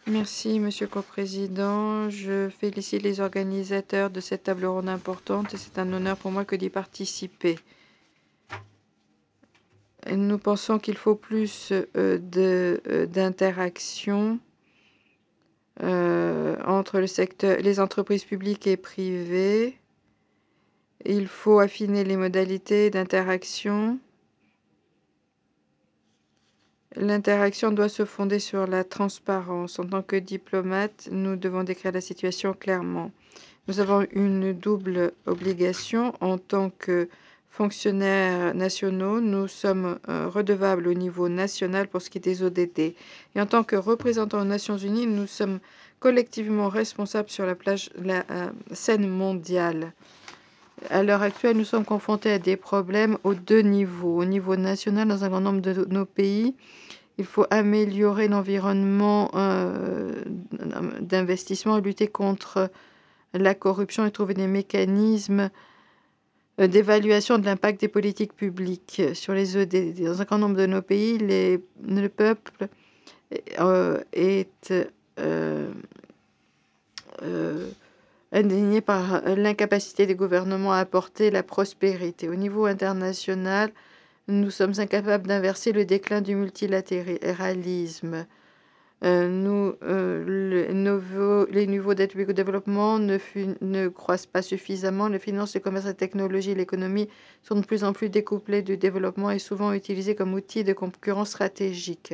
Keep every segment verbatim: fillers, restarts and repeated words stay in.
Merci, Monsieur le Coprésident. Je félicite les organisateurs de cette table ronde importante et c'est un honneur pour moi que d'y participer. Nous pensons qu'il faut plus euh, de, euh, d'interaction euh, entre le secteur, les entreprises publiques et privées. Il faut affiner les modalités d'interaction. L'interaction doit se fonder sur la transparence. En tant que diplomate, nous devons décrire la situation clairement. Nous avons une double obligation. En tant que fonctionnaires nationaux, nous sommes euh, redevables au niveau national pour ce qui est des O D D. Et en tant que représentants aux Nations Unies, nous sommes collectivement responsables sur la, plage, la euh, scène mondiale. À l'heure actuelle, nous sommes confrontés à des problèmes aux deux niveaux. Au niveau national, dans un grand nombre de nos pays, il faut améliorer l'environnement euh, d'investissement et lutter contre la corruption et trouver des mécanismes d'évaluation de l'impact des politiques publiques sur les E D D. Dans un grand nombre de nos pays, les, le peuple euh, est euh, euh, indigné par l'incapacité des gouvernements à apporter la prospérité. Au niveau international, nous sommes incapables d'inverser le déclin du multilatéralisme. Euh, nous, euh, le nouveau, les niveaux d'aide publique au développement ne, fut, ne croissent pas suffisamment. Les finances, le commerce, la technologie, l'économie sont de plus en plus découplées du développement et souvent utilisées comme outils de concurrence stratégique.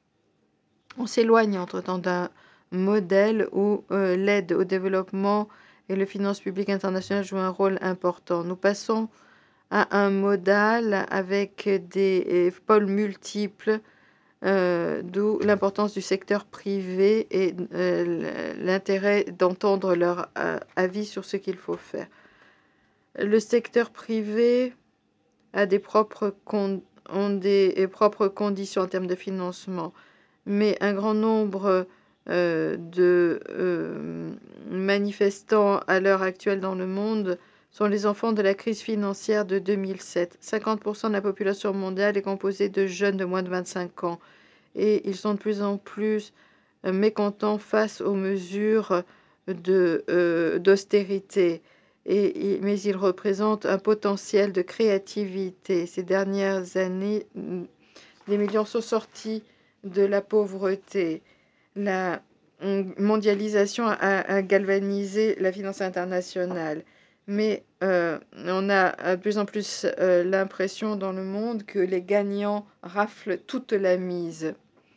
On s'éloigne entre-temps d'un modèle où euh, l'aide au développement et les finances publiques internationales jouent un rôle important. Nous passons à un modèle avec des pôles multiples, Euh, d'où l'importance du secteur privé et euh, l'intérêt d'entendre leur euh, avis sur ce qu'il faut faire. Le secteur privé a des propres, con ont des propres conditions en termes de financement, mais un grand nombre euh, de euh, manifestants à l'heure actuelle dans le monde sont les enfants de la crise financière de deux mille sept. cinquante pour cent de la population mondiale est composée de jeunes de moins de vingt-cinq ans. Et ils sont de plus en plus mécontents face aux mesures de, euh, d'austérité. Et, mais ils représentent un potentiel de créativité. Ces dernières années, des millions sont sortis de la pauvreté. La mondialisation a, a galvanisé la finance internationale. Mais euh, on a de plus en plus euh, l'impression dans le monde que les gagnants raflent toute la mise.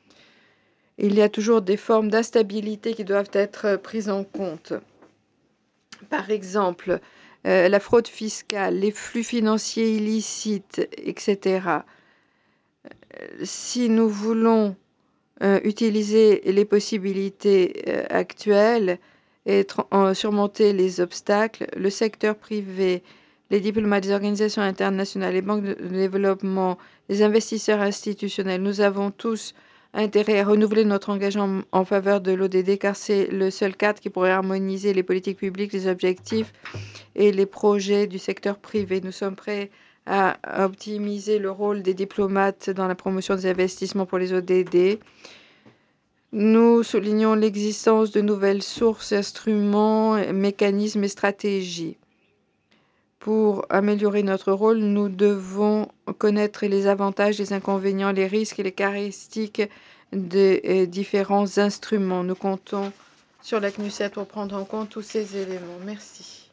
Il y a toujours des formes d'instabilité qui doivent être prises en compte. Par exemple, euh, la fraude fiscale, les flux financiers illicites, et cetera. Si nous voulons euh, utiliser les possibilités euh, actuelles et euh, surmonter les obstacles, le secteur privé, les diplomates, les organisations internationales, les banques de développement, les investisseurs institutionnels, nous avons tous intérêt à renouveler notre engagement en faveur de l'O D D car c'est le seul cadre qui pourrait harmoniser les politiques publiques, les objectifs et les projets du secteur privé. Nous sommes prêts à optimiser le rôle des diplomates dans la promotion des investissements pour les O D D. Nous soulignons l'existence de nouvelles sources, instruments, mécanismes et stratégies. Pour améliorer notre rôle, nous devons connaître les avantages, les inconvénients, les risques et les caractéristiques des différents instruments. Nous comptons sur la C N U S E T pour prendre en compte tous ces éléments. Merci.